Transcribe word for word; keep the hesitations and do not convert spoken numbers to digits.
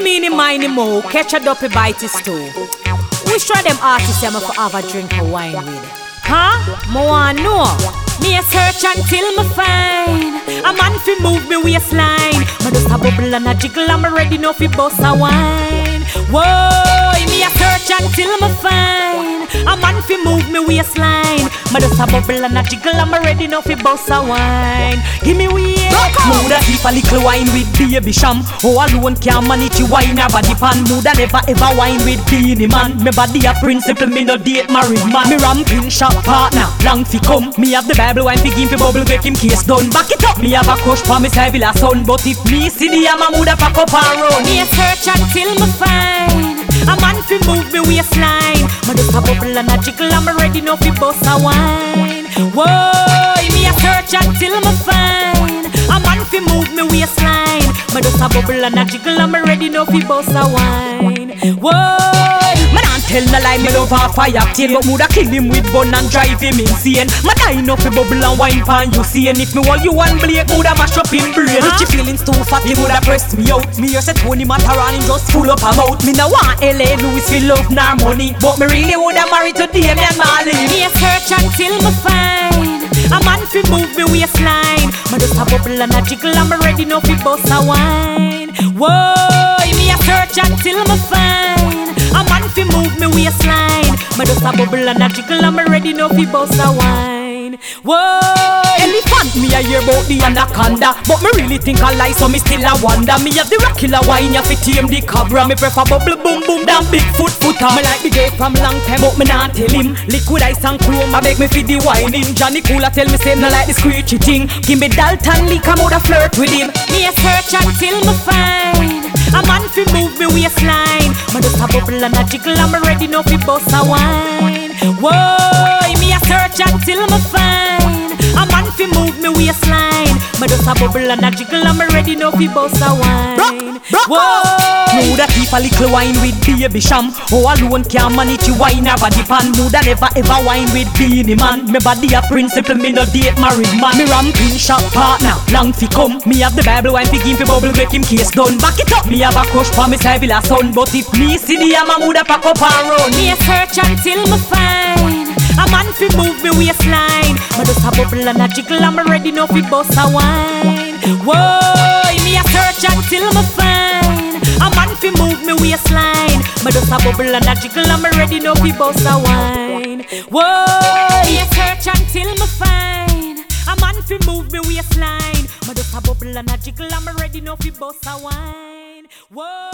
meeny, miny, mo, catch a dopey bite is too. Which try them artists I'm for have a drink of wine with? Huh? Mo want know. Me a search until me find a man fi move me waistline. Me just a bubble and a jiggle, I'm ready now fi bust a wine. Whoa, me a search until me find a man fi move me waistline. Me just a bubble and a jiggle, I'm ready now fi bust a wine. Give me way. Moulda keep a little wine with baby sham. Oh, alone can't manage to wine her body pan. Moulda never ever wine with beanie man. Me body a principle, me no date married man. Me ramping shop partner, long fi come. Me have the Bible wine fi give him bubble make him case done. Back it up, me have a crush for me say villa son. But if me see the yama, moulda pack up and run. Me a search until me find a man fi move me waistline. Me just a bubble and a jiggle, I'm ready now fi bust a wine. Whoa, me a search until me find a man fi move me waistline. Me just a bubble and a jiggle, I'm ready now fi bust a wine. Whoa, man can't tell no lie, me love a fire tail. But moulda kill him with bun and drive him insane. Man die enough fi bubble and wine pan you see. And if me want you one blake, moulda mash up him brain. If your feelings too fat, he woulda press me out. Me hear say Tony Mataran him just full up a mouth. Me no want L A Louis fi love nor money, but me really woulda marry to Damian Marley. Me a search until me find a man fi move me waistline. Me just a bubble and a jiggle, I'm ready now fi bust a wine. Whoa, me a search until me find a man fi move me waistline. Me just a bubble and a jiggle, I'm ready now fi bust a wine. Whoa, elephant me a hear about the anaconda, but me really think I lie, so me still a wonder. Me have the killer wine, ya fi tame the cobra. Me prefer bubble boom boom than big foot footer. Me like the gay from long time, but me not tell him. Liquid ice and chrome, I beg me fi the whining. Johnny Cooler tell me say me like the screechy thing. Give me Dalton Lee, come out a flirt with him. Me a search until me find a man fi move me waistline. Me just a bubble and a jiggle, I'm ready now fi bust a wine. Whoa, me a search until me find a man fi move me waistline. Me just a bubble and a jiggle, I'm ready now fi bust a wine. Whoa, moulda keep a little wine with baby sham. Oh, alone can't manage to wine her body pan. Moulda never ever wine with beanie man. Me body a principle, me no date married man. Me ramping shop partner, long fi come. Me have the Bible wine fi give him bubble make him case done. Back it up, me have a crush for me say villa son. But if me see the yama, moulda pack up and run. Me a search until me find a man fi move me waistline. Me just a bubble and a jiggle, I'm ready now fi bust a wine. Whoa, me a search until me find a man fi move me waistline. Me just a bubble and a jiggle, I'm ready now fi bust a wine. Whoa, me a search until me find a man fi move me waistline. Me just a bubble and a jiggle, I'm ready now fi bust a wine. Whoa.